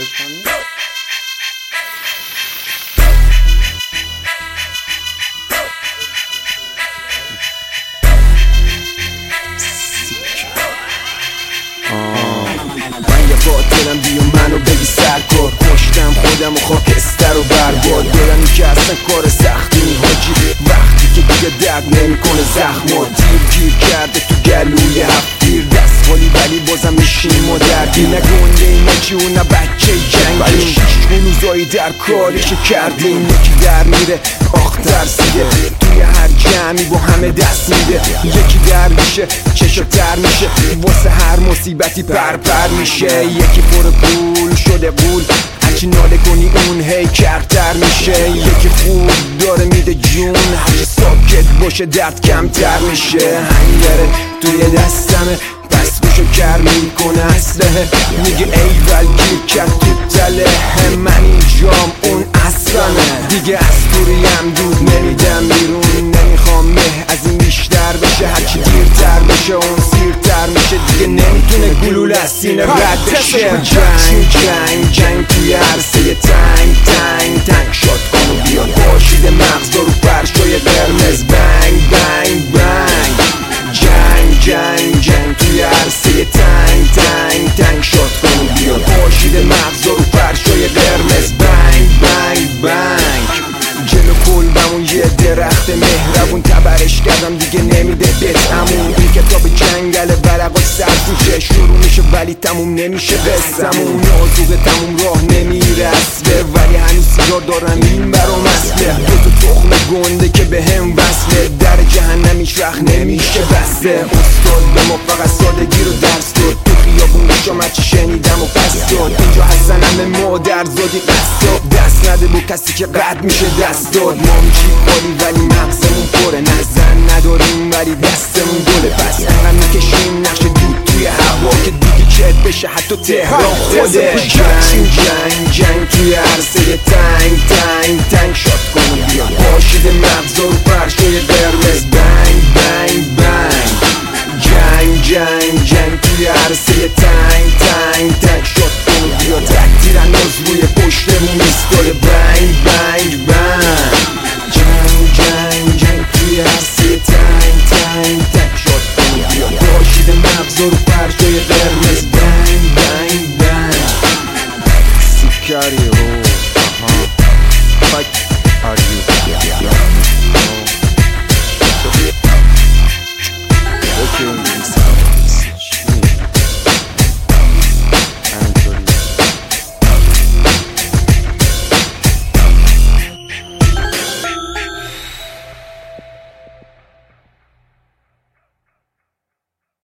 من یه قاتلم بیا منو بگی سرکار، کشتم خودم و خاکستر و برباد دارم که اصلا کار سختی نی حاجی، وقتی که دیگه درد نمیکنه زخما گیر کرده تو گلوی هفتیر دست خالی ولی بازم میشیم و دردی نه گنده اینه که اون نه بچه جنگیم هنوزایی در کارش کرده این یکی در میره آخ ترسیده توی هر جمعی با همه دست میده یکی در میشه چشم تر میشه واسه هر مصیبتی پر میشه یکی پر پول شده قول هرچی ناله کنی اون هی کرتر میشه یکی خوب داره میده جون هرچی ساکت باشه درد کمتر میشه هنگره توی دستمه پس گوشو کر میکنه اسلحه میگه ایول گیر کرد تو تله من اینجام اون اصلانه دیگه از دوریم دود نمیدم بیرون نمیخوام مه از این بیشتر بشه هرچی دیرتر بشه اون سیرتر میشه دیگه نمیتونه گلوله از سینه رد بشه جنگ توی عرصه تنگ شاد کن و بیاد باشید مغز رو فرشای قرمز بنگ بنگ بنگ جنگ توی عرصه تنگ شاد کن و بیاد باشید مغز رو فرشای قرمز بنگ بنگ بنگ جلو کلبمون یه درخت مهربون تبرش کردم دیگه نمیده بتمون این کتاب جنگل برقاش سرزوشه شروع میشه ولی تموم نمیشه قصمون نازوه تموم راه نمیرسه ولی هنوز سیگار دارم این برام اصله دو تخم گنده که به هم وصله در جهنم هیچ وقت نمیشه بسته استاد به ما فقط سادگی رو درس داد تو خیابون شما چی شنیدم و پس داد اینجا حسن همه مادر زادی قصاب دست نده با کسی که قد میشه دست داد ما میشی خالی ولی مغزمون پره نزن نداریم ولی دستمون گله پس انقدر میکشیم نقش دود توی هوا که دیگه چت بشه حتی تهران خوده جنگ توی عرصه تنگ شاد کن و بیان باشید مغز رو فرشای قرمز بنگ